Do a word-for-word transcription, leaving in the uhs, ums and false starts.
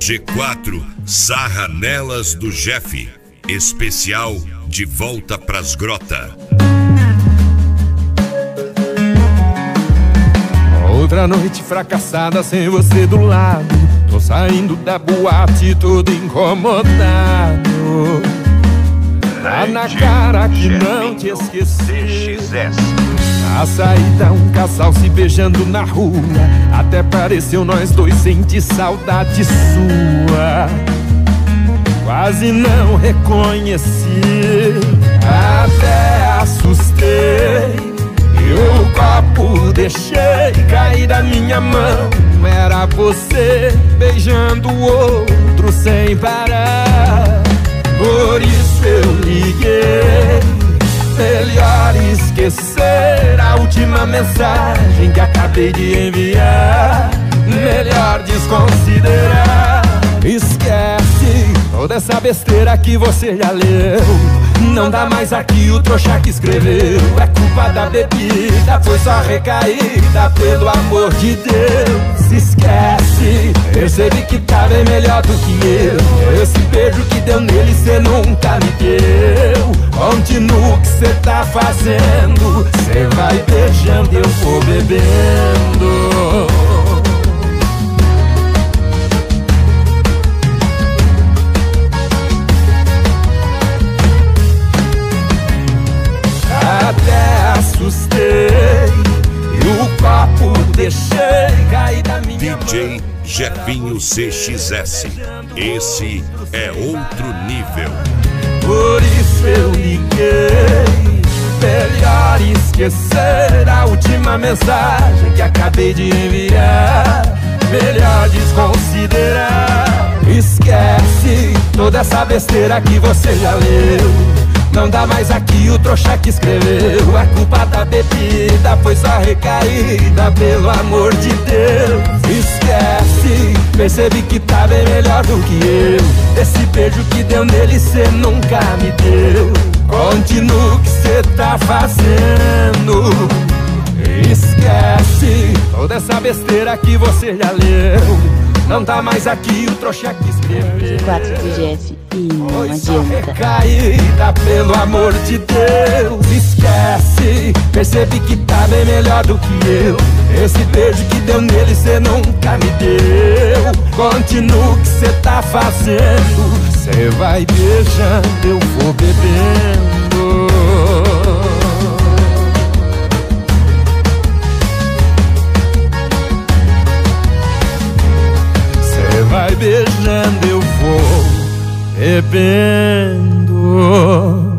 G quatro, Sarra Nelas do Jeff. Especial De Volta Pras Grota. Outra noite fracassada sem você do lado. Tô saindo da boate todo incomodado. Tá na cara que não te esqueci. Na saída um casal se beijando na rua. Até pareceu nós dois sentir saudade sua. Quase não reconheci, até assustei. E o copo deixei cair da minha mão. Era você beijando o outro sem parar. Por isso eu liguei. Melhor esquecer a última mensagem que acabei de enviar. Melhor desconsiderar. Esquece toda essa besteira que você já leu. Não dá mais aqui o trouxa que escreveu. É culpa da bebida, foi só recaída. Pelo amor de Deus, esquece. Percebi que tá bem melhor do que eu. Esse beijo que deu nele cê nunca me deu. Continua o que cê tá fazendo. Cê vai beijando e eu vou bebendo. Até assustei e o copo deixei cair da minha D J Jefinho C X S. Esse é outro nível. Por isso eu liguei. Melhor esquecer a última mensagem que acabei de enviar. Melhor desconsiderar. Esquece toda essa besteira que você já leu. Não dá mais aqui o trouxa que escreveu. É culpa da bebida, foi só recaída. Pelo amor de Deus, esquece. Percebi que tá bem melhor do que eu. Esse beijo que deu nele cê nunca me deu. Continua o que cê tá fazendo. Esquece toda essa besteira que você já leu. Não tá mais aqui o trouxa que escreveu. G quatro do Jeff e não adianta. Recaída, pelo amor de Deus, esquece. Percebi que tá bem melhor do que eu. Esse beijo que deu nele cê nunca me deu. Continua o que cê tá fazendo. Cê vai beijando, eu vou bebendo. Vai beijando, eu vou bebendo.